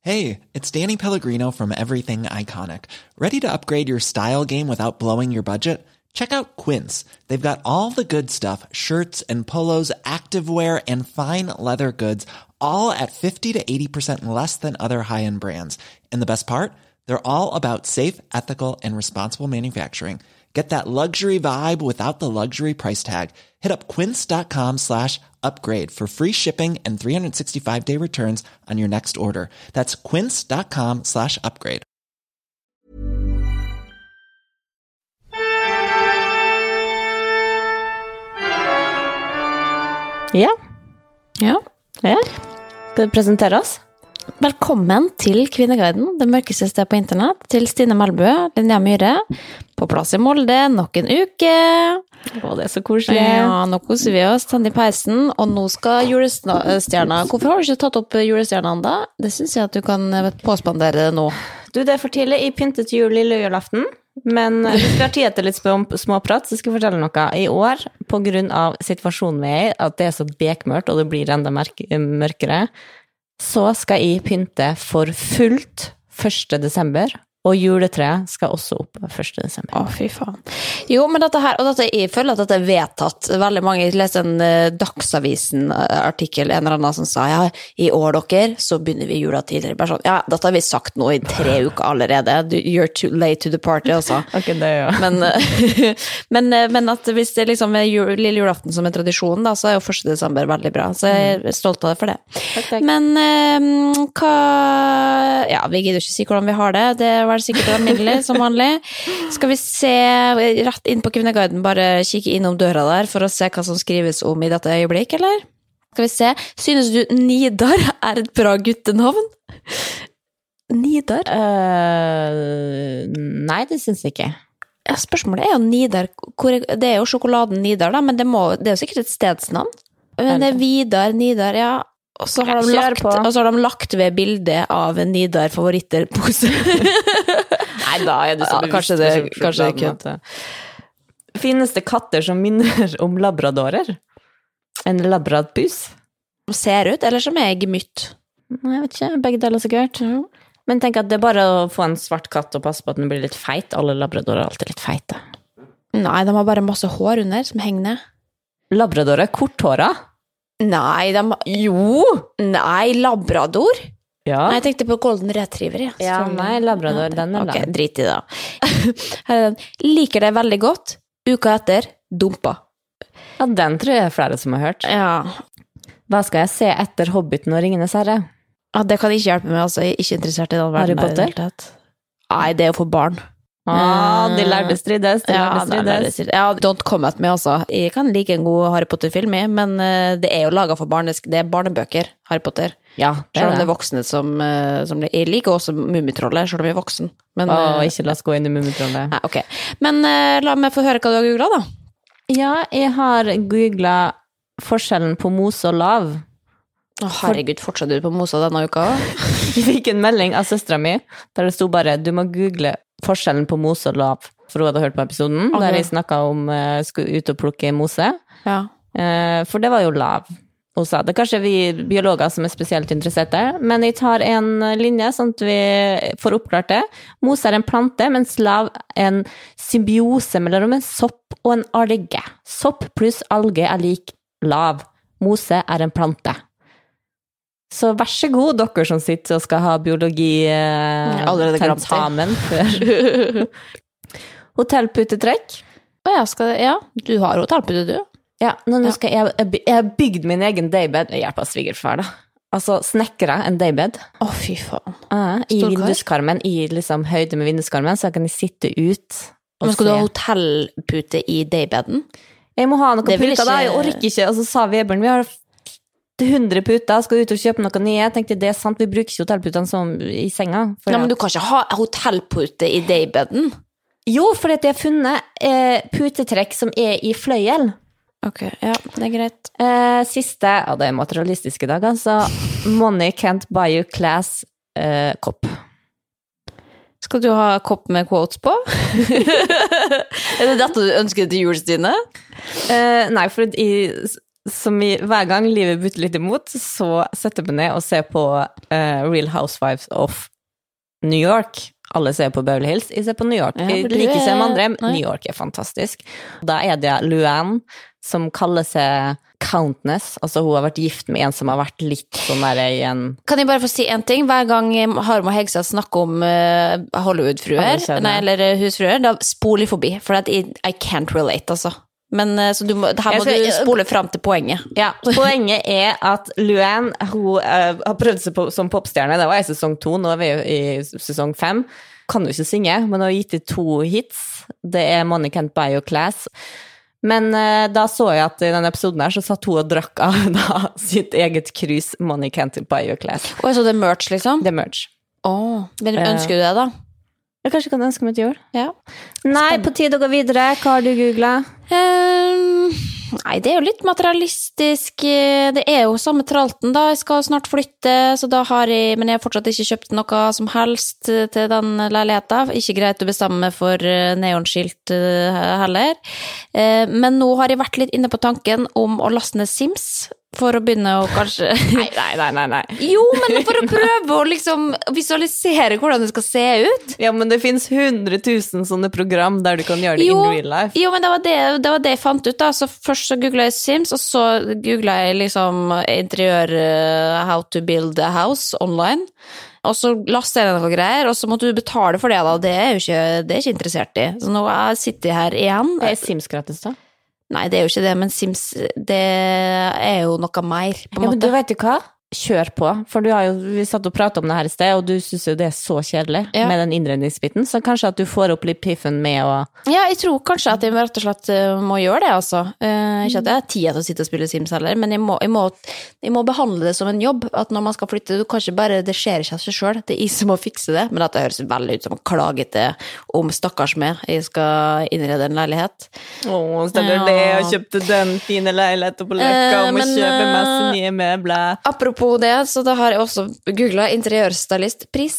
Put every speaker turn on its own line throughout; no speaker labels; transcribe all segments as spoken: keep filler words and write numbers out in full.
Hey, it's Danny Pellegrino from Everything Iconic. Ready to upgrade your style game without blowing your budget? Check out Quince. They've got all the good stuff, shirts and polos, activewear, and fine leather goods, all at fifty to eighty percent less than other high-end brands. And the best part? They're all about safe, ethical, and responsible manufacturing. Get that luxury vibe without the luxury price tag. Hit up quince.com slash upgrade for free shipping and three sixty-five day returns on your next order. That's quince.com slash upgrade.
Ja.
Ja.
Ja. Skal du presentere oss?
Velkommen til Kvinneguiden, det mørkeste sted på internett, til Stine Melbø, Linnea Myhre, på plass i Molde, nok en uke.
Å, det er så koselig.
Ja, nå koser vi oss, tenn i peisen, og nå skal julestjerna. Hvorfor har du ikke tatt opp julestjernene da? Det synes jeg at du kan påspandere det nå.
Du, det er for tidlig i pyntet jul lille julaften, men hvis vi har tid etter litt småprat, så skal jeg fortelle noe. I år, på grunn av situasjonen vi er i, at det er så bekmørkt, og det blir enda mørkere, så skal jeg pynte for fullt første desember, og juletreet skal også opp første desember.
Å, fy faen. Jo, men dette her, og dette, jeg føler at dette er vedtatt. Veldig mange, jeg leste en uh, Dagsavisen-artikkel, en eller annen som sa, ja, i år dere, så begynner vi jula tidligere. Bare sånn, ja, dette har vi sagt nå i tre uker allerede. You're too late to the party, altså.
Ok, det er jo.
Men, uh, men, uh, men at hvis det liksom er jul, lille julaften som en tradisjon, da, så er jo første desember veldig bra. Så jeg er stolt av det for det.
Takk, takk.
Men uh, hva... Ja, vi gidder ikke si hvordan vi har det. Det er vel sikkert alminnelig, som vanlig. Skal vi se rett inn på Kvinneguiden, bare kikke innom døra der for å se hva som skrives om i dette øyeblikk, eller? Skal vi se. Synes du Nidar er et bra guttenavn? Nidar?
Uh, nei, det synes jeg ikke.
Ja, spørsmålet er jo Nidar. Hvor, det er jo sjokoladen Nidar, da, men det, må, det er jo sikkert et stedsnavn. Men det er Vidar, Nidar, ja. Og så har, de lagt, og så har de lagt ved bildet av en Nidar favoritter-pose.
Nei, da er det så
ja, kanskje det, kanskje det kødd.
Finnes det katter som minner om labradorer? En labradpus?
Som ser ut, eller som er gemytt?
Nei, jeg vet ikke, begge deler sikkert. Ja. Men tenk at det er bare å få en svart katt og passe på at den blir litt feit. Alle labradorer er alltid litt feite.
Nei, de har bare masse hår under som henger ned.
Labradorer er korthåra?
Nei, de... Jo! Nei, labrador?
Ja.
Nei, jeg tenkte på golden retriever, ja.
Ja, nei, labrador, den er
ok,
lang.
drit i det. Liker det veldig godt. Uka etter, dumpa.
Ja, den tror jeg er flere som har hørt.
Ja.
Hva skal jeg se etter Hobbiten og Ringenes herre?
Ja, det kan ikke hjelpe meg, altså. Jeg er ikke interessert i den verden.
Harry Potter?
Nei, det er jo for barn.
Ah, de lærde strides, de
ja,
lærde strides.
Ja, don't come at me, altså. Jeg kan like en god Harry Potter-film, men det er jo laget for barnesk. Det er barnebøker, Harry Potter.
Ja, det
selv om
er
det
det.
er voksne som, som det. Jeg liker også Mummitrollet, selv om jeg er voksen. Men,
Åh, ikke la oss gå inn i Mummitrollet.
Nei, ok. Men la meg få høre hva du har googlet, da.
Ja, jeg har googlet forskjellen på mose og lav.
Å, herregud, fortsatte du på mosa denne uka?
Jeg fikk en melding av søstera mi, der det sto bare, du må google forskjellen på mose og lav, for hun hadde hørt på episoden, okay. Der jeg snakket om uh, skulle ut og plukke mose.
Ja.
Uh, for det var jo lav. Hun sa, det er kanskje vi biologer som er spesielt interesserte, men jeg tar en linje sånn at vi får oppklart det. Mose er en plante, mens lav er en symbiose mellom en sopp og en alge. Sopp pluss alge er lik lav. Mose er en plante. Så vær så god, dere som sitter og skal ha biologi eh, tentamen før. Hotellputetrekk.
Å ja, skal det, ja, du har hotellpute, du.
Ja, nå ja. Skal jeg, jeg, jeg har bygd min egen daybed med hjelp av svigerfar, da. Altså, snekra en daybed.
Å, fy faen.
Uh, I vinduskarmen, i liksom høyde med vinduskarmen, så kan jeg sitte ut og
Men skal
se.
du ha hotellpute i daybeden?
Jeg må ha noe puter,
ikke...
da. Jeg orker ikke. Og så sa Vebjørn, vi har hundre puter, skal ut og kjøpe noe nye. Jeg tenkte, det er sant, vi bruker ikke hotellputene som i senga.
Nei, men du kan ikke ha hotellpute i daybeden.
Jo, fordi at jeg har funnet eh, putetrekk som er i fløyel.
Ok, ja, det er greit.
Eh, siste, ja, det er materialistiske dag, altså. Money can't buy you class eh, kopp.
Skal du ha kopp med quotes på? Er det dette du ønsker til jul, Stine?
Eh, nei, for i som i, hver gang livet bytter litt imot, så setter vi ned og ser på uh, Real Housewives of New York. Alle ser på Beverly Hills, jeg ser på New York. Jeg liker ikke se med andre, men New York er fantastisk. Da er det Luann som kaller seg Countess, altså hun har vært gift med en som har vært litt sånn der i en...
Kan jeg bare få si en ting? Hver gang Harm og Hegstad snakker om uh, Hollywood-fruer, nei, eller husfruer, da spoler jeg forbi, for at I, I can't relate, altså. Men så du må, her må du spole frem til poenget.
Ja, poenget er at Luann, hun uh, har prøvd seg på, som popstjerne, det var I sesong to, nå er vi i sesong fem. Kan jo ikke synge, men hun har gitt I to hits. Det er Money Can't Buy Your Class. Men uh, da så jeg at I denne episoden her, så satt hun og drakk av da, sitt eget krus Money Can't Buy Your Class.
Og så det er merch, liksom?
Det er merch.
Åh, men ønsker du det da?
Jeg kanskje kan ønske meg til jord.
Ja.
Nei, på tide å gå videre. Hva har du googlet?
Um, nei, det er jo litt materialistisk. Det er jo samme tralten da. Jeg skal snart flytte, så da har jeg, men jeg har fortsatt ikke kjøpt noe som helst til den leiligheten. Ikke greit å bestemme for neonskilt heller. Men nå har jeg vært litt inne på tanken om å laste ned Sims, for å begynne å kanskje...
Nei, nei, nei, nei, nei.
Jo, men for å prøve å liksom visualisere hvordan det skal se ut.
Ja, men det finnes hundre tusen sånne program der du kan gjøre det
jo,
in real life.
Jo, men det var det, det var det jeg fant ut da. Så først så googlet jeg Sims, og så googlet jeg liksom interiør uh, how to build a house online. Og så lastet jeg noen greier, og så måtte du betale for det da. Det er jo ikke, det er ikke interessert I. Så nå sitter jeg her igjen.
Det er Sims gratis da?
Nei, det er jo ikke det, men Sims, det er jo noe mer, på en
ja,
måte.
Men du vet jo hva? Kjør på, for du har jo, vi satt og pratet om det her I sted, og du synes jo det er så kjedelig ja. Med den innredningsbiten, så kanskje at du får opp litt piffen med å...
Ja, jeg tror kanskje at jeg rett og slett må gjøre det, altså. Uh, ikke at jeg har tid til å sitte og spille Sims heller, men jeg må, jeg, må, jeg må behandle det som en jobb, at når man skal flytte, du kanskje bare, det skjer ikke av seg selv, det er jeg som må fikse det, men at det høres veldig ut som å klage til om stakkars meg, jeg skal innrede en leilighet.
Åh, steller ja. Det, jeg kjøpte den fine leiligheten på Lekka, om uh, å kjøpe masse nye møbler.
Apropos på det, så da har jeg også googlet interiørstylist pris.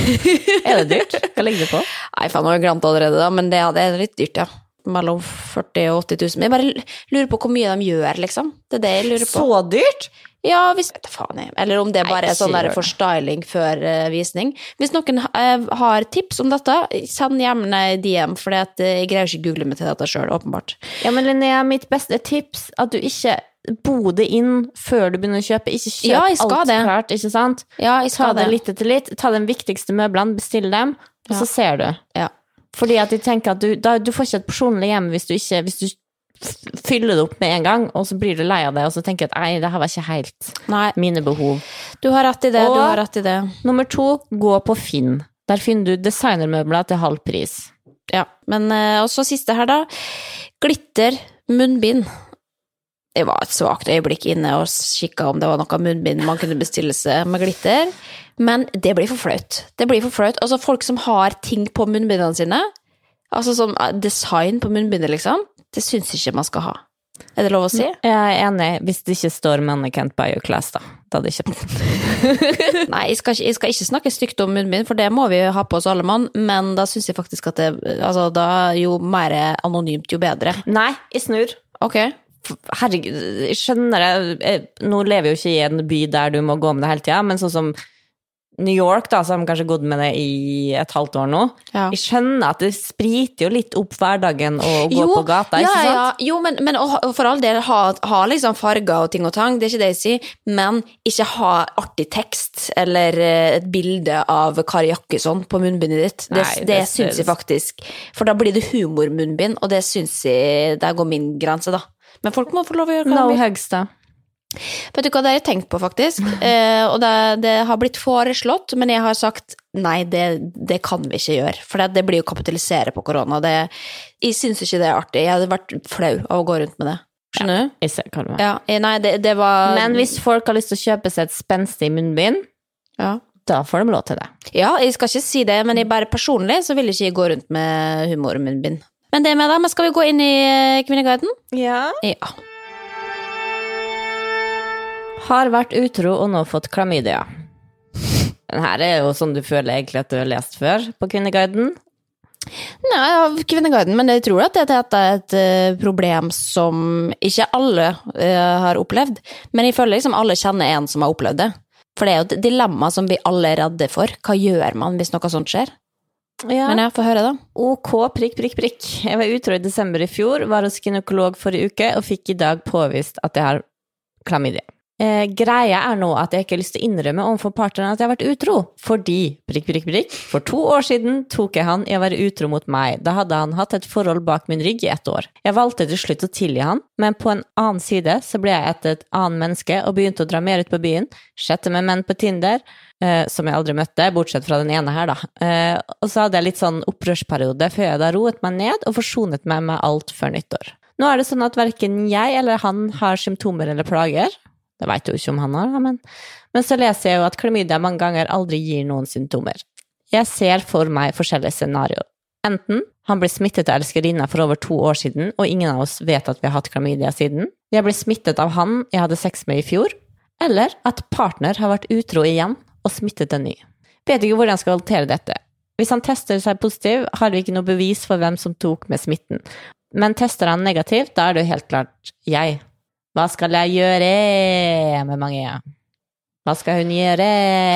Er det dyrt? Hva ligger det på?
Nei, faen, nå har jeg glemt allerede da, men det, det er litt dyrt, ja. Mellom førti og åtti tusen. Men jeg bare lurer på hvor mye de gjør, liksom. Det er det jeg lurer på.
Så dyrt?
Ja, hvis, vet du faen jeg. Eller om det bare Nei, er sånn der for styling før uh, visning. Hvis noen uh, har tips om dette, send gjerne D M, for jeg greier ikke google meg til dette selv, åpenbart.
Ja, men Linnea, mitt beste tips, at du ikke bo det inn før du begynner å kjøpe. Ikke kjøp
ja,
alt
det.
klart, ikke sant?
Ja, jeg skal
ta det
det.
Litt etter litt. Ta den viktigste møblene, bestill dem, og ja. Så ser du.
Ja.
Fordi at jeg tenker at du, da, du får ikke et personlig hjem hvis du ikke, hvis du fyller det opp med en gang, og så blir du lei av det, og så tenker jeg at nei, det her var ikke helt
nei. Mine
behov.
Du har rett i det,
og
du har rett i det.
Nummer to, gå på Finn. Der finner du designermøbler til halv pris.
Ja, men og så siste her da, glitter, munnbind. Det var et svagt øyeblikk inne og kikket om det var noe munnbind man kunne bestille seg med glitter, men det blir for flaut. Det blir for flaut. Altså folk som har ting på munnbindene sine, altså som design på munnbindet liksom, det synes ikke man skal ha. Er det lov å si?
Jeg er enig, hvis det ikke står Money Can't Buy Your Class da. Da er det ikke.
Nei, jeg skal, ikke, jeg skal ikke snakke stygt om munnbind, for det må vi ha på oss alle mann, men da synes jeg faktisk at det, altså da jo mer anonymt, jo bedre.
Nei, jeg snur.
Ok.
Herregud, jeg skjønner det, nå lever jeg jo ikke i en by der du må gå med det hele tiden, men sånn som New York da, så har de kanskje gått med det i et halvt år nå. Ja. Jeg skjønner at det spriter jo litt opp hverdagen å gå
jo,
på gata,
ja,
ikke sant?
Ja, jo, men, men for all del, ha, ha liksom farger og ting og tang, det er ikke det jeg sier, men ikke ha artig tekst, eller et bilde av Kari Jakkesson på munnbindet ditt. Det, Nei, det, det synes jeg faktisk, for da blir det humormunnbind, og det synes jeg, der går min grense da. Men folk må få lov å gjøre hva
no
de vil.
Hugs da.
Vet du hva det har jeg tenkt på faktisk? Eh, og det, det har blitt foreslått, men jeg har sagt nei, det, det kan vi ikke gjøre. For det, det blir jo kapitalisere på korona. Det, jeg synes ikke det er artig. Jeg hadde vært flau av å gå rundt med det. Skjønner du?
Ja, jeg ser hva det var.
Ja, nei, det, det var...
Men hvis folk har lyst til å kjøpe seg et spenstig munnbind,
ja.
Da får de lov til det.
Ja, jeg skal ikke si det, men jeg bare personlig så vil jeg ikke gå rundt med humormunnbind. Men det med da, men skal vi gå inn i Kvinneguiden?
Ja.
Ja.
Har vært utro og nå fått klamydia. Den her er jo sånn du føler egentlig at du har lest før på Kvinneguiden.
Nei, av Kvinneguiden, men jeg tror at dette er et uh, problem som ikke alle uh, har opplevd, men jeg føler liksom alle kjenner en som har opplevd det. For det er jo et dilemma som vi alle er redde for. Hva gjør man hvis noe sånt skjer?
Ja.
Men jeg får høre da.
Ok, prikk, prikk, prikk. Jeg var utro i desember i fjor, var hos gynekolog forrige uke, og fikk i dag påvist at jeg har klamydia. Eh, greia er nå at jeg ikke har lyst til å innrømme overfor partneren at jeg har vært utro, fordi, prikk, prikk, prikk, for to år siden tok jeg han i å være utro mot meg. Da hadde han hatt et forhold bak min rygg i ett år. Jeg valgte til slutt å tilgi han, men på en annen side så ble jeg etter et annet menneske og begynte å dra mer ut på byen, chatte med menn på Tinder, eh, som jeg aldri møtte, bortsett fra den ene her da. Eh, og så hadde jeg litt sånn opprørsperiode før jeg da roet meg ned og forsonet meg med alt før nyttår. Nå er det sånn at hverken jeg eller han har symptomer eller plager. Det vet jeg jo ikke om han har, men, men så leser jeg jo at klamydia mange ganger aldri gir noen symptomer. Jeg ser for meg forskjellige scenarioer. Enten han ble smittet av elskerinna for over to år siden, og ingen av oss vet at vi har hatt klamydia siden. Jeg ble smittet av han jeg hadde sex med i fjor. Eller at partner har vært utro igjen og smittet en ny. Vet ikke hvordan jeg skal håndtere dette. Hvis han tester seg positiv, har vi ikke noe bevis for hvem som tok med smitten. Men tester han negativt, da er det jo helt klart jeg. Hva skal jeg gjøre med mange? Hva skal hun gjøre?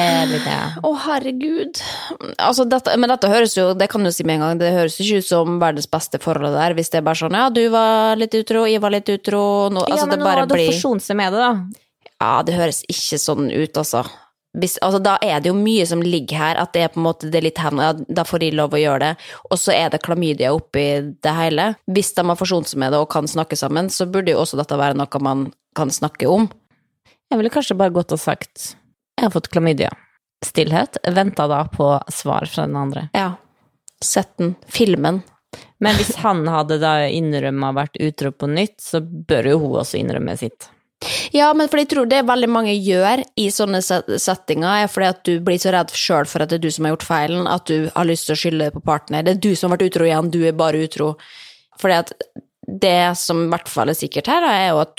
Å, oh, herregud. Altså, dette, men dette høres jo, det kan du si med en gang, det høres ikke ut som verdens beste forhold der, hvis det er bare sånn, ja, du var litt utro, jeg var litt utro. Nå, ja,
altså,
men
det
nå
bare
har du
blir...
forsont seg med det, da.
Ja, det høres ikke sånn ut, altså. Hvis, altså, da er det jo mye som ligger her, at det er på en måte det er litt hevn, ja, da får de lov å gjøre det, og så er det klamydia oppi det hele. Hvis de har forsont seg med det og kan snakke sammen, så burde jo også dette være noe man kan snakke om.
Jeg ville kanskje bare gått og sagt, jeg har fått klamydia. Stillhet, ventet da på svar fra den andre.
Ja, sett den, filmen.
Men hvis han hadde da innrømmet vært utro på nytt, så bør jo hun også innrømme sitt.
Ja, men for jeg tror det veldig mange gjør i sånne settinger, er fordi at du blir så redd selv for at det er du som har gjort feilen, at du har lyst til å skylde på partner. Det er du som har vært utro igjen, du er bare utro. Fordi at det som i hvert fall er sikkert her, er jo at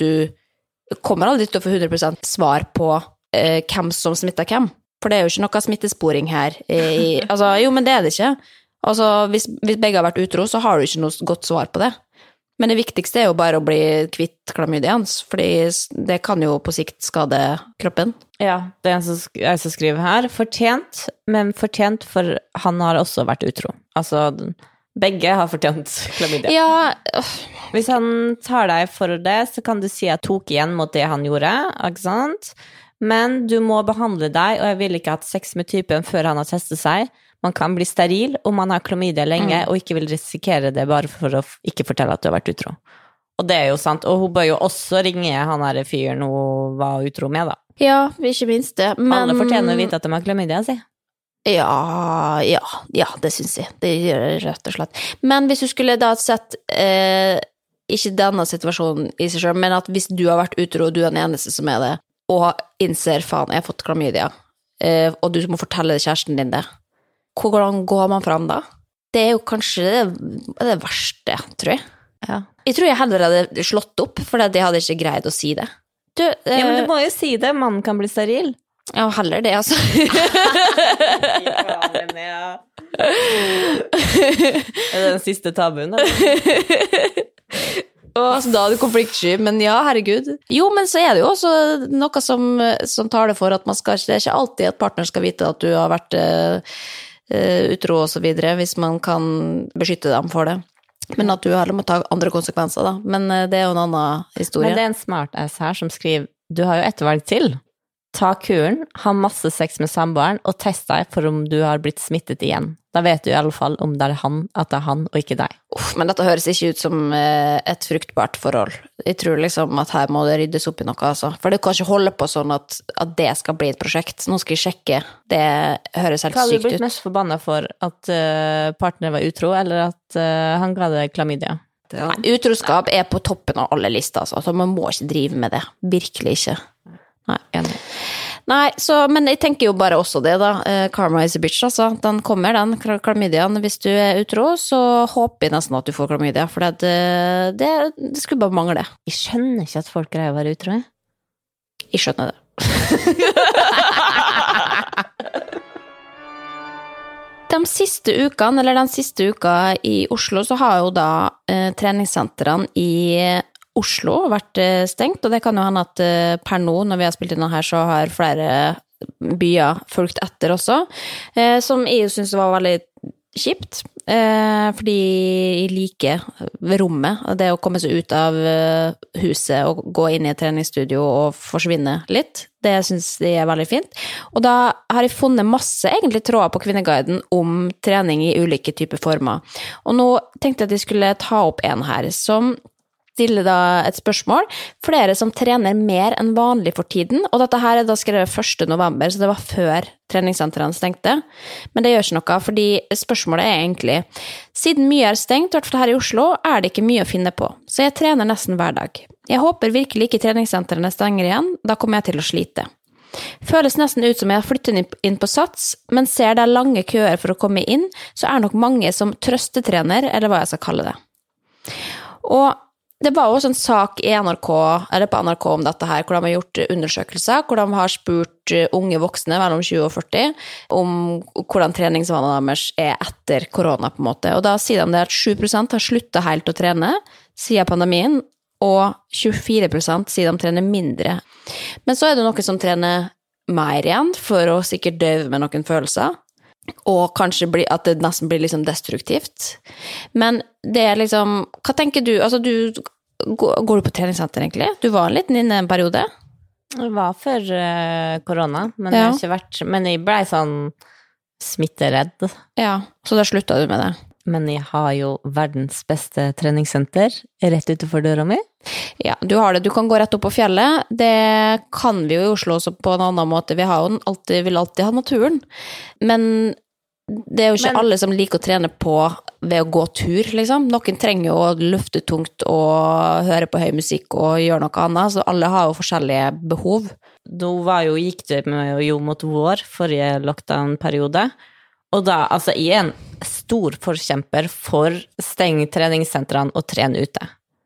du kommer aldri til å få hundre prosent svar på eh, hvem som smittet hvem. For det er jo ikke noe smittesporing her. I, altså, jo, men det er det ikke. Altså, hvis, hvis begge har vært utro, så har du ikke noe godt svar på det. Men det viktigste er jo bare å bli kvitt klamydians, fordi det kan jo på sikt skade kroppen.
Ja, det er en som, jeg som skriver her. Fortjent, men fortjent for han har også vært utro. Altså, begge har fortjent klamydia.
Ja.
Hvis han tar deg for det, så kan du si at tok igjen mot det han gjorde, ikke sant? Men du må behandle deg, og jeg vil ikke ha sex med typen før han har testet seg. Man kan bli steril om man har klamydia lenge, mm. og ikke vil risikere det bare for å ikke fortelle at du har vært utro. Og det er jo sant, og hun bør jo også ringe han her fyren hun var utro med, da.
Ja, ikke minst det. Men...
Alle fortjener å vite at de har klamydia, si.
Ja, ja, ja, det synes jeg. Det gjør det rett og slett. Men hvis du skulle da sett, eh, ikke denne situasjonen i seg selv, men at hvis du har vært utro, og du er den eneste som er det, og innser, faen, jeg har fått klamydia, eh, og du må fortelle kjæresten din det, hvordan går man fram da? Det er jo kanskje det, det verste, tror jeg.
Ja.
Jeg tror jeg heller hadde slått opp, for jeg hadde ikke greid å si det.
Du, eh, ja, men du må jo si det, mannen kan bli steril.
Ja, heller det, altså.
Er det den siste tabuen, eller?
Og altså, da er det konfliktsky, men ja, herregud. Jo, men så er det jo også noe som, som tar det for at man skal, det er ikke alltid at partner skal vite at du har vært uh, utro og så videre, hvis man kan beskytte dem for det. Men at du heller må ta andre konsekvenser da. Men uh, det er jo en annen historie.
Men det er en smart-ass her som skriver, du har jo ettervalg til. Ta kuren, ha masse sex med samboeren, og test deg for om du har blitt smittet igjen. Da vet du i alle fall om det er han, at det er han, og ikke deg.
Uff, men dette høres ikke ut som eh, et fruktbart forhold. Jeg tror liksom at her må det ryddes opp i noe, altså. For det kan ikke holde på sånn at, at det skal bli et prosjekt. Nå skal jeg sjekke. Det høres helt sykt ut.
Hva hadde du blitt mest forbannet for? At uh, partner var utro, eller at uh, han ga deg klamydia?
Nei, utroskap er på toppen av alle lister, altså. Så man må ikke drive med det. Virkelig ikke. Nei, enig. Nei, så, men jeg tenker jo bare også det da, eh, karma is a bitch, altså, den kommer, den klamydiaen. Hvis du er utro, så håper jeg nesten at du får klamydia, for det, det, det skulle bare mangle.
Jeg skjønner ikke at folk greier å være utro, jeg.
Jeg skjønner det. de siste ukene, eller den siste uka i Oslo, så har jo da eh, treningssentrene i Oslo vært eh, stengt, og det kan jo hende at eh, per nå, når vi har spilt inn den her, så har flere byer fulgt etter også, eh, som jeg jo synes var veldig kjipt, eh, fordi jeg liker rommet, det å komme seg ut av eh, huset og gå inn i et treningsstudio og forsvinne litt, det synes jeg er veldig fint. Og da har jeg funnet masse egentlig tråder på Kvinneguiden om trening i ulike typer former. Og nå tenkte jeg at jeg skulle ta opp en her, som stiller da et spørsmål. Flere som trener mer enn vanlig for tiden, og dette her er da skrevet første november, så det var før treningssentrene stengte. Men det gjør ikke noe, fordi spørsmålet er egentlig, siden mye er stengt, i hvert fall her i Oslo, er det ikke mye å finne på. Så jeg trener nesten hver dag. Jeg håper virkelig ikke treningssentrene stenger igjen, da kommer jeg til å slite. Føles nesten ut som jeg har flyttet inn på Sats, men ser det er lange køer for å komme inn, så er nok mange som trøstetrener, eller hva jeg skal kalle det. Og det var også en sak i N R K, eller på N R K om dette her, hvor de har gjort undersøkelser, hvor de har spurt unge voksne mellom tjue og førti om hvordan treningsvanene deres er etter korona på en måte. Og da sier de det at sju prosent har sluttet helt å trene siden pandemien, og tjuefire prosent sier de trener mindre. Men så er det noen som trener mer igjen, for å sikkert døve med noen følelser, og kanskje bli, at det nesten blir liksom destruktivt. Men det er liksom, hva tenker du? Altså, du går, går du på treningssenter egentlig? Du var en liten inne en periode?
Det var før uh, korona, men
ja.
jeg har ikke vært, men jeg ble sånn smitteredd.
Ja, så da sluttet du med det?
Men jeg har jo verdens beste treningssenter rett utenfor døra mi.
Ja, du har det. Du kan gå rett opp på fjellet. Det kan vi jo i Oslo også på en annen måte. Vi har jo alltid, vil alltid ha naturen. Men det er jo ikke Men, alle som liker å trene på ved å gå tur, liksom. Noen trenger jo å løfte tungt og høre på høy musikk og gjøre noe annet, så alle har jo forskjellige behov.
Nå var jo, gikk det med jo mot vår forrige lockdown-periode, og da, altså, jeg er en stor forkjemper for steng treningssentrene og trene ute.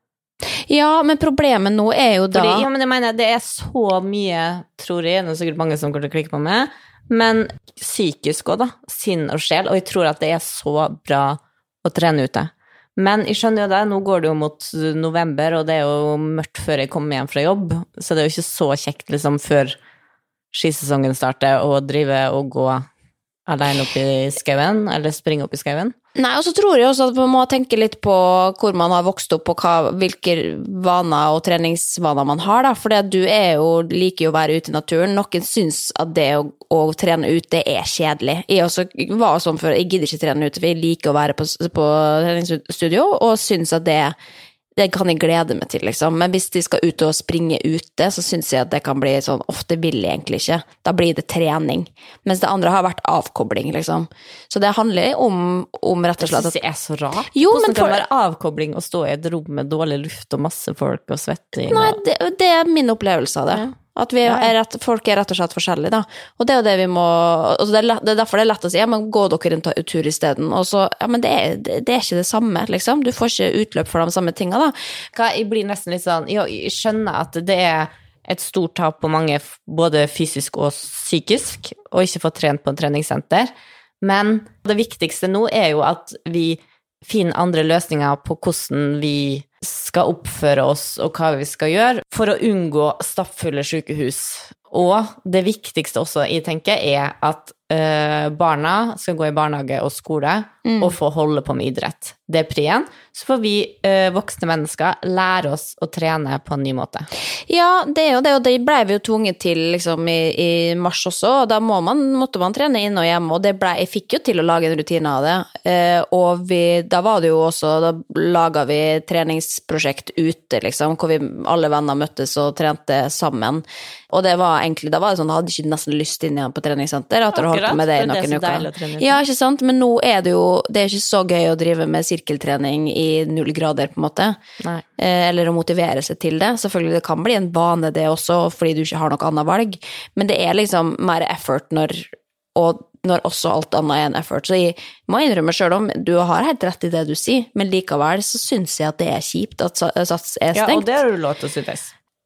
Ja, men problemet nå er jo da...
Fordi, ja, men jeg mener, det er så mye, tror jeg, det er sikkert mange som kommer til å klikke på meg, men psykisk også da, sinn og sjel, og jeg tror at det er så bra å trene ute. Men jeg skjønner jo det, nå går det jo mot november, og det er jo mørkt før jeg kommer hjem fra jobb, så det er jo ikke så kjekt liksom før skisesongen starter, å drive og gå alene opp i skauen, eller springe opp i skauen.
Nei, og så tror jeg også at man må tenke litt på hvor man har vokst opp, og hva, hvilke vaner og treningsvaner man har, da, for du er jo, liker jo å være ute i naturen. Noen syns at det å, å trene ute er kjedelig. Jeg også var sånn før, jeg gidder ikke trene ute, for jeg liker å være på, på treningsstudio, og syns at det det kan jeg glede meg til, liksom. Men hvis de skal ut og springe ute, så synes jeg at det kan bli sånn, ofte vil jeg egentlig ikke. Da blir det trening. Mens det andre har vært avkobling, liksom. Så det handler om, om rett og slett at...
Det synes jeg er så rart.
Jo,
Hvordan
men
kan
for...
det være avkobling å stå i et rom med dårlig luft og masse folk og svetting?
Nei, det, det er min opplevelse av det. Ja. At vi er rett, folk er rett og slett forskjellige, da. Og det er jo det vi må... Altså det, er, det er derfor det er lett å si, ja, men gå dere en tur i stedet. Og så, ja, men det er, det, det er ikke det samme, liksom. Du får ikke utløp for de samme tingene, da.
Jeg blir nesten litt sånn, ja, jeg skjønner at det er et stort tap på mange, både fysisk og psykisk, og ikke få trent på en treningssenter. Men det viktigste nå er jo at vi finner andre løsninger på hvordan vi skal oppføre oss og hva vi skal gjøre for å unngå stappfulle sykehus. Og det viktigste også, jeg tenker, er at øh, barna skal gå i barnehage og skole mm. og få holde på med idrett. Det er prien. Så får vi øh, voksne mennesker lære oss å trene på en ny måte.
Ja, det er jo det, og det ble vi jo tvunget til liksom, i, i mars også, og da må man, måtte man trene inn og hjemme, og det ble, jeg fikk jo til å lage en rutine av det. Eh, og vi, da var det jo også, da laget vi treningsprosjekt ute, liksom, hvor vi alle venner møttes og trente sammen. Og det var egentlig, da var det sånn, da hadde jeg ikke nesten lyst inn igjen på treningssenter, at du holdt på med det i noen uker. Ja, ikke sant? Men nå er det jo, det er ikke så gøy å drive med sirkeltrening i null grader, på en måte. Nei. Eller å motivere seg til det. Selvfølgelig, det kan bli en vane det også, fordi du ikke har noe annet valg. Men det er liksom mer effort når, og når også alt annet er en effort. Så jeg må innrømme selv om, du har helt rett i det du sier, men likevel så synes jeg at det er kjipt at Sats er stengt.
Ja, og det er jo lov til å synes.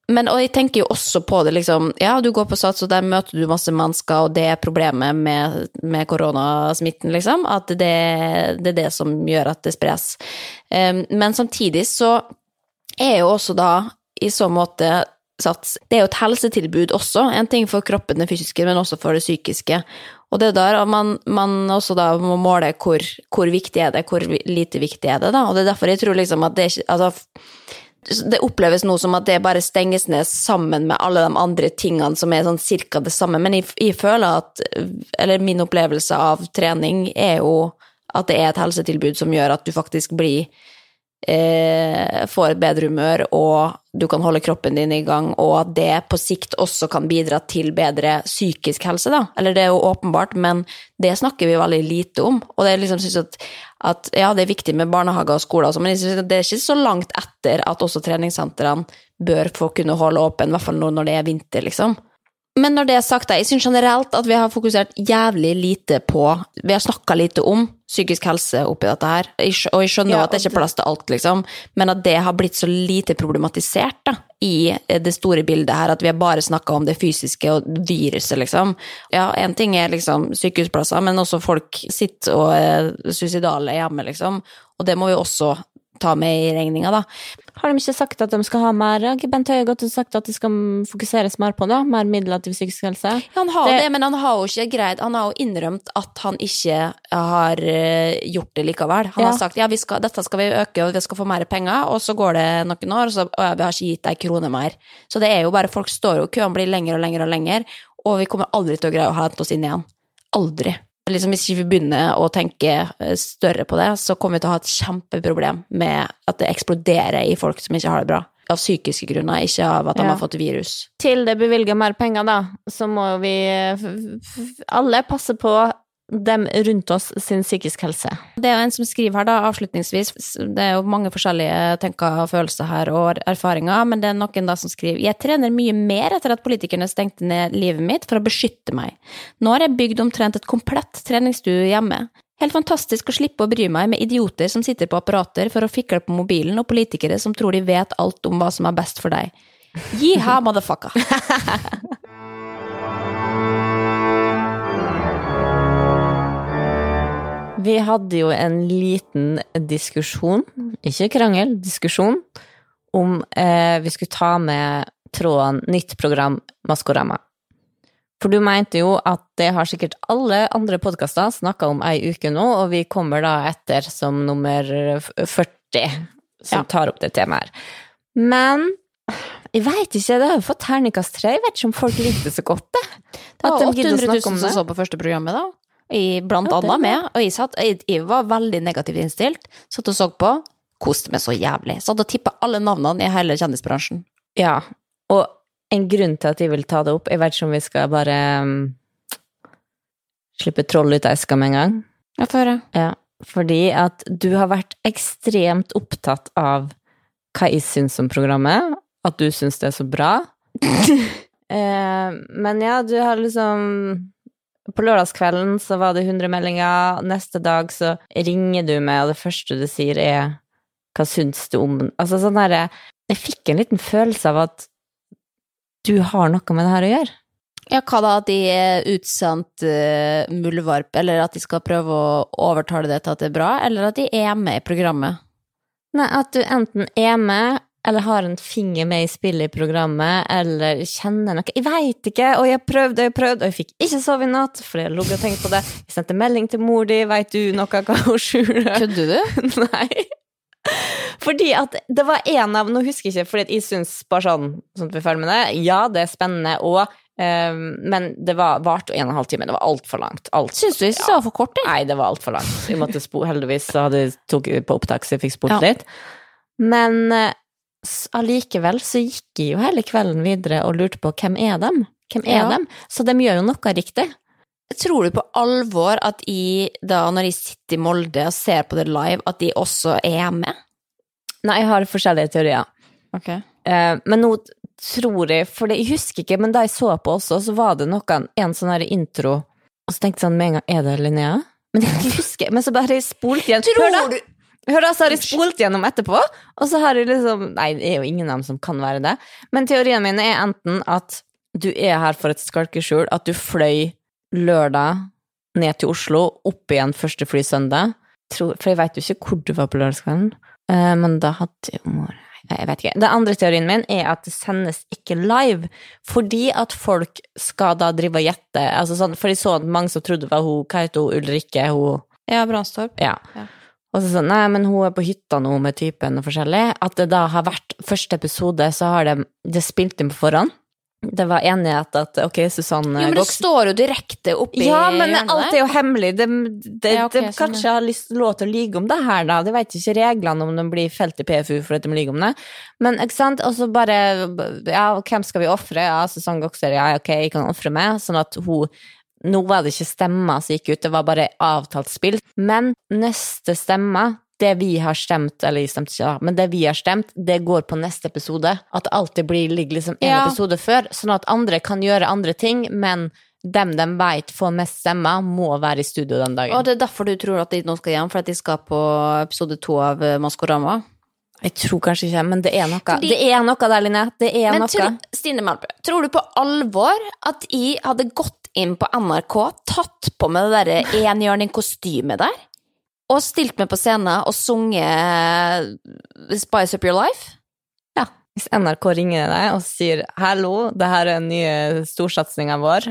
Men og jeg tenker jo også på det, liksom, ja, du går på Sats, og der møter du masse mennesker, og det er problemet med, med koronasmitten, liksom, at det, det er det som gjør at det spres. Um, men samtidig så er jo også da, i så måte, Sats, det er jo et helsetilbud også, en ting for kroppen, det fysiske, men også for det psykiske. Og det er der man, man også da må måle hvor, hvor viktig er det, hvor lite viktig er det da, og det er derfor jeg tror liksom at det ikke, altså, det oppleves noe som at det bare stenges ned sammen med alle de andre tingene som er sånn cirka det samme, men jeg, jeg føler at, eller min opplevelse av trening er jo at det er et helsetilbud som gjør at du faktisk blir Eh, får et bedre humør, og du kan holde kroppen din i gang, og at det på sikt også kan bidra til bedre psykisk helse, da. Eller det er jo åpenbart, men det snakker vi veldig lite om, og det er liksom synes at, at ja, det er viktig med barnehager og skoler også, men jeg synes at det er ikke så langt etter at også treningssentrene bør få kunne holde åpen, i hvert fall når det er vinter, liksom. Men når det er sagt, jeg synes generelt at vi har fokusert jævlig lite på, vi har snakket lite om psykisk helse oppi dette her, og jeg skjønner ja, at det ikke er plass til alt, liksom, men at det har blitt så lite problematisert da, i det store bildet her, at vi har bare snakket om det fysiske og viruset, liksom. Ja, en ting er liksom sykehusplasser, men også folk sitter og er suicidale hjemme, liksom, og det må vi også ta med i regninga da.
Har de ikke sagt at de skal ha mer? Bent Høie har godt sagt at de skal fokuseres mer på det, mer midler til psykisk helse.
Ja, han har det, det, men han har jo ikke greid, han har jo innrømt at han ikke har gjort det likevel. Han ja. har sagt, ja, vi skal, dette skal vi øke, og vi skal få mer penger, og så går det noen år, og så og vi har ikke gitt deg kroner mer. Så det er jo bare, folk står jo, køen blir lenger og lenger og lenger, og vi kommer aldri til å greie å hente oss inn igjen. Aldri. Liksom, hvis ikke vi begynner å tenke større på det, så kommer vi til å ha et kjempeproblem med at det eksploderer i folk som ikke har det bra. Av psykiske grunner, ikke av at de ja. har fått virus.
Til det bevilger mer penger da, så må vi alle passe på dem rundt oss sin psykisk helse.
Det er jo en som skriver her da, avslutningsvis, det er jo mange forskjellige tenker og følelser her og erfaringer, men det er noen da som skriver, jeg trener mye mer etter at politikerne stengte ned livet mitt for å beskytte meg. Nå har jeg bygd omtrent et komplett treningsstue hjemme. Helt fantastisk å slippe å bry meg med idioter som sitter på apparater for å fikle på mobilen, og politikere som tror de vet alt om hva som er best for deg. Jiha, motherfucker!
Vi hadde jo en liten diskusjon, ikke krangel, diskusjon, om eh, vi skulle ta med tråden nytt program Maskorama. For du mente jo at det har sikkert alle andre podcaster snakket om ei uke nå, og vi kommer da etter som nummer førti som ja. tar opp det temaet her. Men jeg vet ikke, det har jo fått terningkast tre, jeg vet ikke om folk likte så godt det.
Det var åtte hundre tusen som så på første programmet da. Jeg blant ja, annet med, og jeg, satt, jeg, jeg var veldig negativt innstilt, satt og så på, koste meg så jævlig, satt og tippet alle navnene i hele kjendisbransjen.
Ja, og en grunn til at jeg vil ta det opp, jeg vet ikke om vi skal bare um, slippe troll ut av eska med en gang.
Ja, for det.
Ja, fordi at du har vært ekstremt opptatt av hva jeg synes om programmet, at du synes det er så bra. eh, men ja, du har liksom... På lørdagskvelden så var det hundre meldinger, neste dag så ringer du meg, og det første du sier er, hva synes du om den? Altså sånn her, jeg fikk en liten følelse av at du har noe med det her å gjøre.
Ja, hva da, at de er utsendt uh, muldvarp, eller at de skal prøve å overtale det til at det er bra, eller at de er med i programmet?
Nei, at du enten er med, eller har en finger med i spillet i programmet, eller kjenner noe. Jeg vet ikke, og jeg prøvde og jeg prøvde, og jeg fikk ikke sove i natt, for jeg lå og tenkte på det. Jeg sendte melding til mor di, vet du noe hva hun skjuler?
Kødde du?
Nei. Fordi at det var en av, nå husker jeg ikke, fordi jeg synes bare sånn, sånn at vi er ferdig med det, ja, det er spennende, og, um, men det var vart en og en halv time, det var alt for langt. Alt.
Synes du ikke så for kort, det?
Nei, det var alt for langt. Jeg måtte spo, heldigvis, så hadde jeg tok på opptak, så jeg fikk spurt ja. litt. Men... allikevel så gikk jeg jo hele kvelden videre og lurte på hvem er dem? Hvem er ja. dem? Så de gjør jo noe riktig.
Tror du på alvor at jeg, da når jeg sitter i Molde og ser på det live, at de også er med?
Nei, jeg har forskjellige teorier.
Ok.
Eh, men nå tror jeg, for det, jeg husker ikke, men da jeg så på også, så var det noen, en sånn her intro, og så tenkte jeg sånn med en gang, er det Linnea? Men jeg husker, men så bare jeg spolt igjen.
Tror du?
Hør da, så har jeg spolt gjennom etterpå, og så har jeg liksom, nei, det er jo ingen av dem som kan være det, men teorien min er enten at du er her for et skalkeskjul, at du fløy lørdag ned til Oslo, opp igjen første fly søndag, for jeg vet jo ikke hvor du var på lørdagskvelden, men da hadde jo mor... Jeg vet ikke. Den andre teorien min er at det sendes ikke live, fordi at folk skal da drive og gjette, altså sånn, for jeg så at mange som trodde det var hun, hva heter hun, Ulrikke, hun...
Ja, Brandstorp.
Ja. ja. Og så sånn, nei, men hun er på hytta nå med typen og forskjellig, at det da har vært første episode, så har det, det spilt inn på forhånd. Det var enighet at, ok, Susanne...
Jo, men det
Voks...
står jo direkte oppi...
Ja, men alt er jo hemmelig. Det, det,
ja, okay,
det kanskje har lyst, lov til å lyge om det her, da. Det vet ikke reglene om de blir felt i P F U for at de lyger om det. Men, ikke sant? Og så bare, ja, hvem skal vi offre? Ja, Susanne Voksøy, ja, ok, jeg kan offre meg, sånn at hun... Nå var det ikke stemmer som gikk ut, det var bare avtalt spill. Men neste stemme, det vi har stemt, eller jeg stemte ikke, men det vi har stemt, det går på neste episode. At det alltid blir, ligger liksom en ja. episode før, sånn at andre kan gjøre andre ting, men dem de vet får mest stemmer, må være i studio den dagen.
Og det er derfor du tror at de nå skal hjem, for at de skal på episode to av Maskorama?
Jeg tror kanskje ikke, men det er noe.
Fordi,
det er noe der, Linne. Det er
men
noe.
Tro, Stine Melbø, tror du på alvor at jeg hadde gått inn på N R K, tatt på meg det der enhjørning-kostymet der, og stilt meg på scenen og sunget Spice Up Your Life?
Ja. Hvis N R K ringer deg og sier, hallo, det her er den nye storsatsningen vår,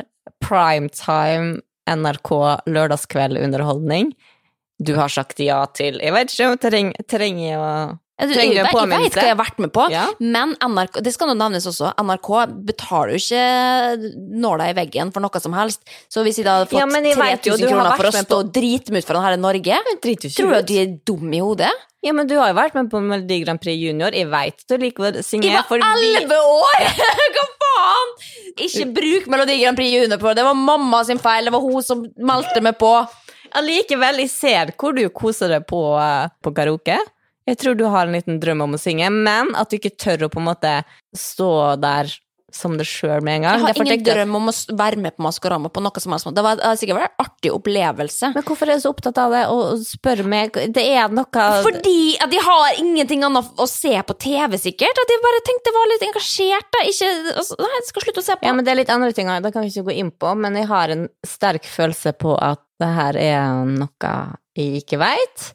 primetime N R K lørdagskveld underholdning, du har sagt ja til, jeg vet ikke om trenger, trenger å...
Jeg, jeg, jeg, jeg vet hva jeg har vært med på,
ja.
Men N R K, det skal nå nevnes også, N R K betaler jo ikke nåla i veggen for noe som helst, så hvis jeg da hadde fått
ja, tre tusen
kroner for å stå og drite meg ut for den her i Norge, tror du at de er dumme i hodet?
Ja, men du har jo vært med på Melodi Grand Prix Junior, jeg vet du liker å synge.
Jeg var elleve år! Hva faen? Ikke bruk Melodi Grand Prix Junior på det, det var mamma sin feil, det var hun som meldte meg på.
Allikevel, jeg ser hvor du koser deg på, på karaoke. Jeg tror du har en liten drøm om å synge, men at du ikke tør å på en måte stå der som det selv med en gang.
Jeg har ingen drøm om å være med på Maskorama på noe som helst. Det var sikkert en artig opplevelse.
Men hvorfor er du så opptatt av det, og spør meg, det er noe...
Fordi at de har ingenting annet å se på T V sikkert, at de bare tenkte jeg var litt engasjert da, ikke, nei, jeg skal slutte å se på.
Ja, men det er litt andre ting, det kan vi ikke gå inn på, men jeg har en sterk følelse på at det her er noe jeg ikke vet.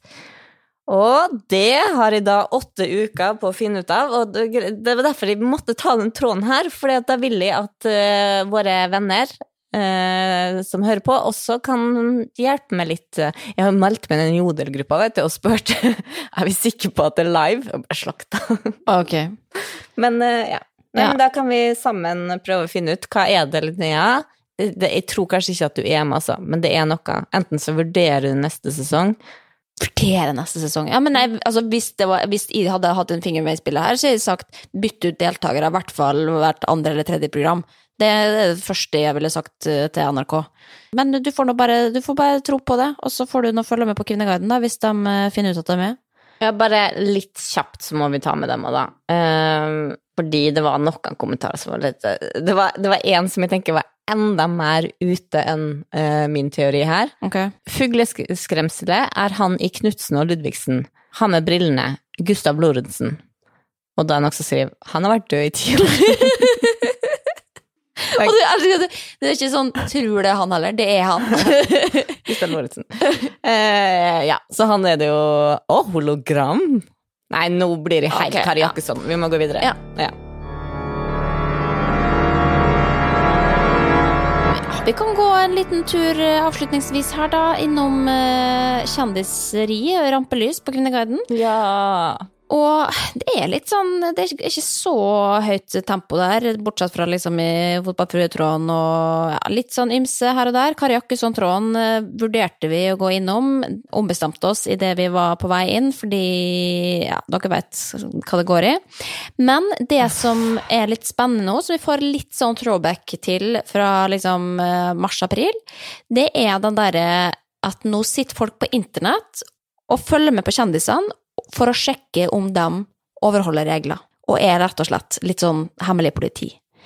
Og det har jeg da åtte uker på å finne ut av, og det var derfor jeg måtte ta den tråden her, for da vil jeg at uh, våre venner uh, som hører på også kan hjelpe meg litt. Jeg har meldt meg i en jodelgruppa, vet du, og spurt, er vi sikre på at det er live? Og bare slakta.
Ok.
Men uh, ja, men ja. Da kan vi sammen prøve å finne ut, hva er det, Linnea? Det, det, jeg tror kanskje ikke at du er med, altså, men det er noe. Enten så vurderer du neste sesong,
vurdere neste sesong. Ja, men jeg, altså, hvis, det var, hvis jeg hadde hatt en finger med i spillet her, så har jeg sagt bytt ut deltakere, i hvert fall hvert andre eller tredje program. Det er det første jeg ville sagt til N R K. Men du får nå bare, du får bare tro på det, og så får du nå følge med på Kvinneguiden da, hvis de finner ut at de er med.
Ja, bare litt kjapt så må vi ta med dem da. Uh, fordi det var noen kommentarer som var litt... Det var, det var en som jeg tenker var enda mer ute enn uh, min teori her.
Okay.
Fugleskremselet er han i Knudsen og Ludvigsen. Han med brillene, Gustav Lorentzen. Og da er han også skriver, han har vært død i ti år.
Og det, det, det er ikke sånn, tror det er han heller, det er han.
Gustav Lorentzen. Uh, ja, så han er det jo... Å, oh, hologram? Nei, nå blir det helt okay, Kari Jakkesson. Ja. Vi må gå videre.
Ja.
Ja.
Vi kan gå en liten tur avslutningsvis her da, innom uh, kjendiseri, rampelys på Kvinneguiden.
Ja.
Og det er litt sånn, det er ikke så høyt tempo der, bortsett fra liksom i fotballfrøtråden og ja, litt sånn ymse her og der. Kari Jakkesson-tråden uh, vurderte vi å gå innom, ombestemte oss i det vi var på vei inn, fordi ja, dere vet hva det går i. Men det som er litt spennende nå, som vi får litt sånn throwback til fra liksom uh, mars-april, det er den der at nå sitter folk på internett og følger med på kjendisene, for å sjekke om de overholder regler, og er rett og slett litt sånn hemmelig politi.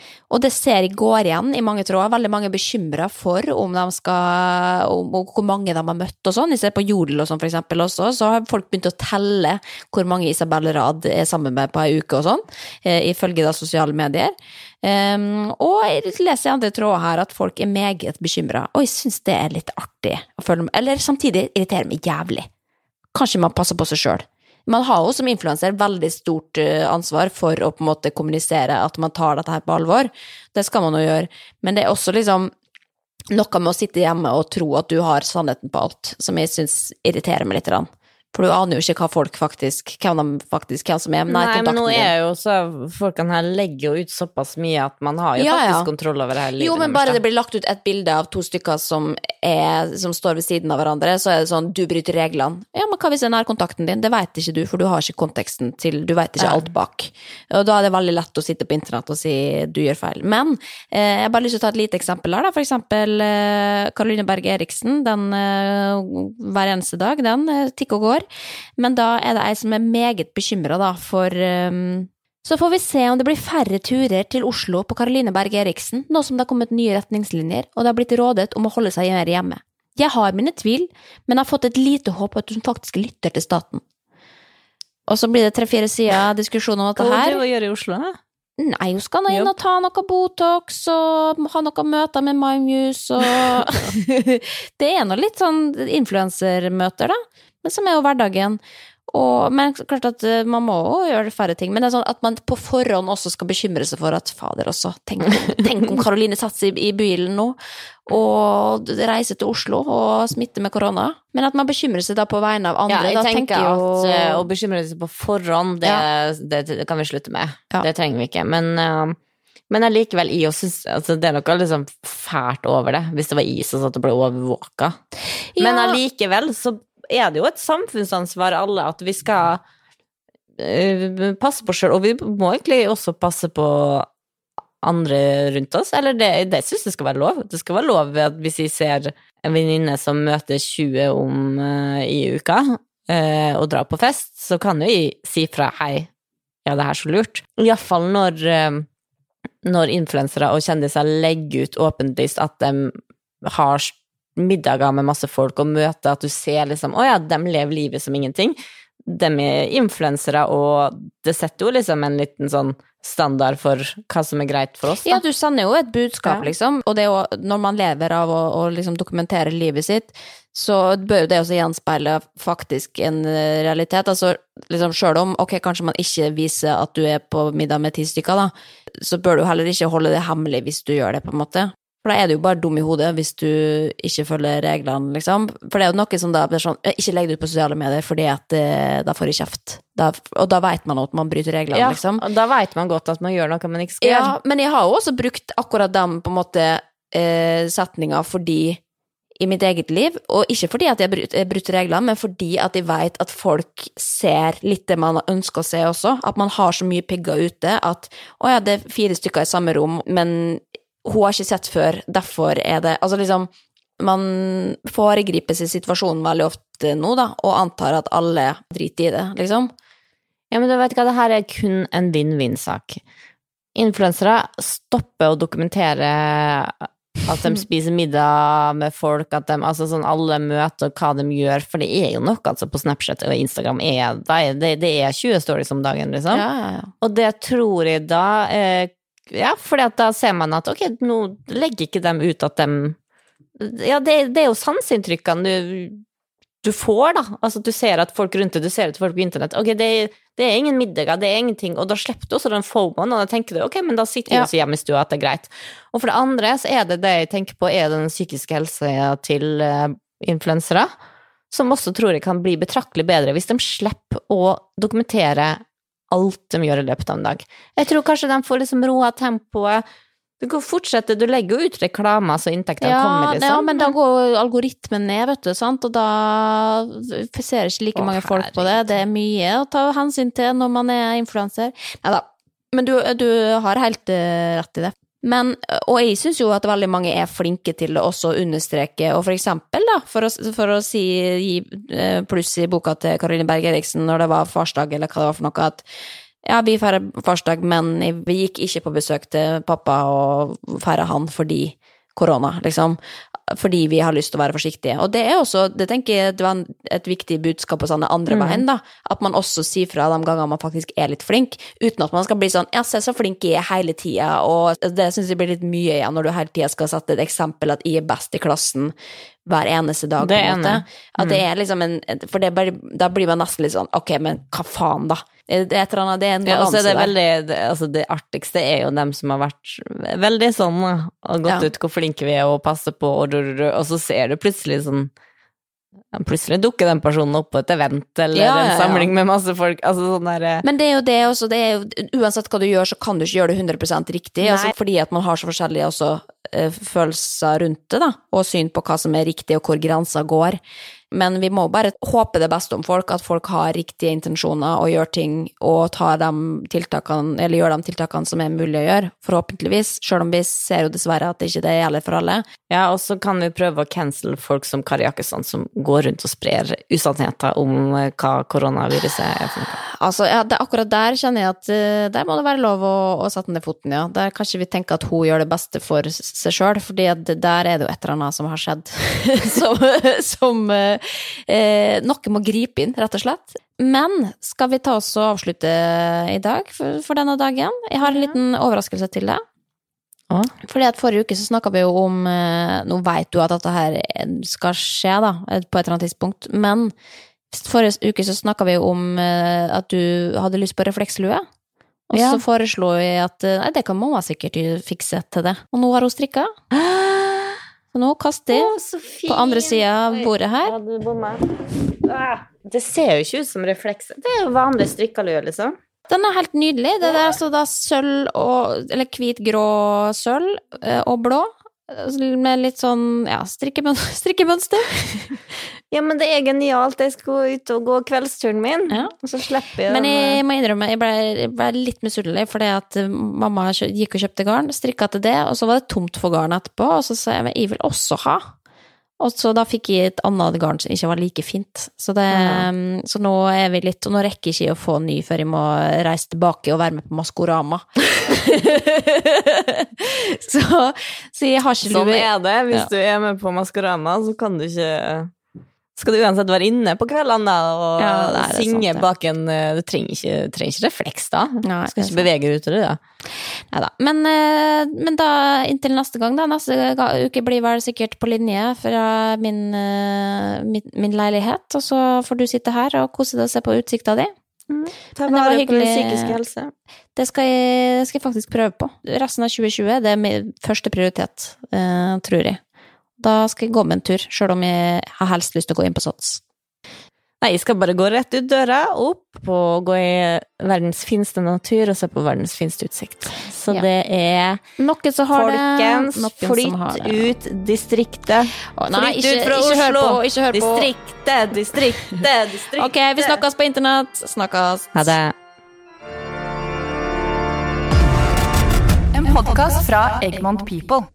Og det ser jeg går igjen i mange tråder. Veldig mange er bekymret for om de skal, om, om hvor mange de har møtt og sånn. I stedet på Jodel og sånn for eksempel også, så har folk begynt å telle hvor mange Isabel Rad er sammen med på en uke og sånn, eh, ifølge da sosiale medier. Um, og jeg leser i andre tråder her at folk er meget bekymret, og jeg synes det er litt artig å følge med. Eller samtidig irriterer meg jævlig. Kanskje man passer på seg selv. Man har jo som influencer veldig stort ansvar for å på en måte kommunisere at man tar dette her på alvor. Det skal man jo gjøre. Men det er også liksom noe med å sitte hjemme og tro at du har sannheten på alt, som jeg synes irriterer meg litt. For du aner jo ikke hva folk faktisk, hvem de faktisk, hvem som er med.
Nei, men nå er jo så, folkene her legger jo ut såpass mye at man har jo
ja,
faktisk
ja.
kontroll over det her livet.
Jo, men bare det blir lagt ut et bilde av to stykker som, er, som står ved siden av hverandre, så er det sånn, du bryter reglene. Ja, men hva hvis det er nærkontakten din? Det vet ikke du, for du har ikke konteksten til, du vet ikke ja. alt bak. Og da er det veldig lett å sitte på internett og si, du gjør feil. Men, eh, jeg har bare lyst til å ta et lite eksempel her da, for eksempel eh, Caroline Berg Eriksen, den eh, hver eneste dag, den eh, tikk og går. Men da er det jeg som er meget bekymret da, for um, så får vi se om det blir færre turer til Oslo på Caroline Berg Eriksen, nå som det har kommet nye retningslinjer, og det har blitt rådet om å holde seg mer hjemme. Jeg har mine tvil, men har fått et lite håp at hun faktisk lytter til staten. Og så blir det tre-fire sider diskusjon om dette her.
Hva gjør du i Oslo da?
Nei, hun skal nå inn og ta noe Botox, og ha noe møter med MyMuse, og det er noe litt sånn influencermøter da, men som er jo hverdagen. Og, men klart at man må jo gjøre færre ting, men det er sånn at man på forhånd også skal bekymre seg for at fader også, tenk, tenk om Caroline satser i, i bilen nå, og reiser til Oslo og smitter med korona, men at man bekymrer seg da på vegne av andre.
Ja, jeg
da
tenker,
tenker jo...
at uh, å bekymre seg på forhånd, det, ja. det, det kan vi slutte med. Ja. Det trenger vi ikke, men... Uh, Men allikevel, jeg synes, altså, det er noe liksom fælt over det, hvis det var is og sånn at det ble overvåka. Ja. Men allikevel så er det jo et samfunnsansvar alle at vi skal uh, passe på selv, og vi må egentlig også passe på andre rundt oss, eller det, det synes jeg skal være lov. Det skal være lov at hvis jeg ser en venninne som møter tjue om uh, i uka uh, og drar på fest, så kan jo jeg si fra, hei, ja, det her er så lurt. I hvert fall når... Uh, når influensere og kjendiser legger ut åpenlyst at de har middager med masse folk og møter, at du ser liksom, å ja, de lever livet som ingenting. De er influensere, og det setter jo liksom en liten sånn standard for hva som er greit for oss. Da.
Ja, du sender jo et budskap, ja. liksom, og det er jo, når man lever av å, å liksom dokumentere livet sitt, så bør jo det også gjenspeile faktisk en realitet, altså liksom selv om, ok, kanskje man ikke viser at du er på middag med ti stykker da, så bør du heller ikke holde det hemmelig hvis du gjør det på en måte. For da er du jo bare dum i hodet hvis du ikke følger reglene, liksom. For det er jo noe som da blir sånn, ikke legg det ut på sosiale medier, fordi at da får jeg kjeft. Da, og da vet man at man bryter reglene,
ja,
liksom.
Ja, da vet man godt at man gjør noe man ikke skal
ja,
gjøre.
Men jeg har jo også brukt akkurat dem på en måte eh, setninger fordi i mitt eget liv, og ikke fordi at jeg bryter, bryter reglene, men fordi at jeg vet at folk ser litt det man ønsker å se også, at man har så mye pigger ute, at, å ja, det er fire stykker i samme rom, men hun har ikke sett før, derfor er det, altså liksom, man foregriper seg situasjonen veldig ofte nå da, og antar at alle driter i det, liksom.
Ja, men du vet hva, det her er kun en vinn-vinn-sak. Influensere stopper å dokumentere at de spiser middag med folk, at de, altså sånn, alle møter hva de gjør, for det er jo nok altså på Snapchat og Instagram, er, det, det er tjue stories om dagen, liksom.
Ja, ja, ja.
Og det tror jeg da eh, ja, fordi at da ser man at, ok, nå legger ikke dem ut at dem, ja, det, det er jo sanseinntrykkene du, du får da, altså du ser at folk rundt deg, du ser at folk på internett, ok, det, det er ingen middager, det er ingenting, og da slipper du også den FOMOen, og da tenker du, ok, men da sitter vi ja. også hjemme i stua, at det er greit. Og for det andre så er det det jeg tenker på, er den psykiske helse til uh, influensere, som også tror jeg kan bli betraktelig bedre hvis de slipper å dokumentere alt de gjør i løpet av en dag. Jeg tror kanskje de får liksom roa tempoet. Du kan fortsette, du legger jo ut reklamer så inntektene
ja,
kommer liksom.
Ja, men da går algoritmen ned, vet du, sant? Og da ser ikke like Åh, mange folk på det. Det er mye å ta hensyn til når man er influencer. Neida, men du, du har helt uh, rett i det. Men, og jeg synes jo at veldig mange er flinke til å også understreke, og for eksempel da, for å, for å si gi pluss i boka til Caroline Berg Eriksen når det var farsdag, eller hva det var for noe, at Ja, vi feirer farsdag, men vi gikk ikke på besøk til pappa og feirer han fordi korona, liksom. Fordi vi har lyst til å være forsiktige. Og det er også, det tenker jeg, det var et viktig budskap på sånne andre veien, da. At man også sier fra de ganger man faktisk er litt flink, uten at man skal bli sånn, ja, se så flink jeg er hele tiden, og det synes jeg blir litt mye igjen når du hele tiden skal sette et eksempel at jeg er best i klassen hver eneste dag, på en måte. At det er liksom en, for det bare, da blir man nesten litt sånn, ok, men hva faen da? Det er, et eller annet, det er en balanse
ja, det, er veldig,
det,
altså det artigste er jo dem som har vært veldig sånn, og gått ja. ut hvor flinke vi er og passer på, og, og så ser du plutselig sånn, plutselig dukker den personen opp på et event, eller ja, ja, ja. en samling med masse folk, altså sånn der...
Men det er jo det også, det er jo, uansett hva du gjør, så kan du ikke gjøre det hundre prosent riktig, altså, fordi at man har så forskjellige også, uh, følelser rundt det da, og syn på hva som er riktig og hvor grenser går. Men vi må bare håpe det beste om folk, at folk har riktige intensjoner og gjør ting, og tar de tiltakene, eller gjør de tiltakene som er mulig å gjøre, forhåpentligvis, selv om vi ser jo dessverre at det ikke det gjelder for alle.
Ja, og så kan vi prøve å cancel folk som Kari Jakkesson, som går rundt og sprer usannheter om hva koronaviruset er for noe.
Altså, ja, det, akkurat der kjenner jeg at uh, der må det være lov å, å sette ned foten, ja. Der kanskje vi tenker at hun gjør det beste for seg selv, fordi at der er det jo et eller annet som har skjedd, som... som uh, Eh, noe må gripe inn, rett og slett. Men skal vi ta oss og avslutte i dag for, for denne dagen? Jeg har en liten overraskelse til deg. Ah. Fordi at forrige uke så snakket vi jo om eh, nå vet du at dette her skal skje da, på et eller annet tidspunkt, men forrige uke så snakket vi jo om eh, at du hadde lyst på reflekslue, og ja. så foreslo jeg at eh, nei, det kan mamma sikkert fikse til det, og nå har hun strikket. Så nå kaster jeg oh, på andre siden av bordet her.
Ja, du bommer. Ah, det ser jo ikke ut som refleks. Det er jo vanlig strikkalue, liksom.
Den er helt nydelig. Det er altså da sølv og, eller hvit, grå sølv og blå. Med litt sånn, ja, strikkemønster. strikkemønster.
Ja, men det er genialt. Jeg skal gå ut og gå kveldsturen min,
ja.
og så slipper jeg
Men jeg må innrømme, jeg ble, jeg ble litt misunnelig, fordi at mamma gikk og kjøpte garn, strikket til det, og så var det tomt for garn etterpå, og så sa jeg, men jeg vil også ha. Og så da fikk jeg et annet garn som ikke var like fint. Så, det, ja. så nå er vi litt, og nå rekker jeg ikke å få ny før jeg må reise tilbake og være med på Maskorama. så, så jeg har ikke lue.
Sånn er det, hvis ja. du er med på Maskorama, så kan du ikke... Skal du uansett være inne på kveldene og ja, synge sant, ja. bak en... Du trenger ikke, trenger ikke refleks da. Nei, du skal ikke bevege deg ut av det da.
Neida. Men, men da, inntil neste gang da, neste uke blir vel sikkert på linje fra min, min, min leilighet, og så får du sitte her og kose deg og se på utsikta di.
Mm. Ta vare på den psykiske helse.
Det skal jeg, skal jeg faktisk prøve på. Resten av tjue tjue, det er min første prioritet, uh, tror jeg. Da skal jeg gå med en tur, selv om jeg har helst lyst til å gå inn på Sots.
Nei, jeg skal bare gå rett ut døra, opp og gå i verdens fineste natur og se på verdens fineste utsikt. Så ja. det er
noen som har
folkens,
det,
flytt ut distriktet.
Å, nei,
flytt
ikke,
ut fra
ikke
Oslo.
Hør på, ikke hør på.
Distriktet, distriktet, distriktet.
Ok, vi snakkes på internett. Snakkes.
Ha det.
En podcast fra Egmont People.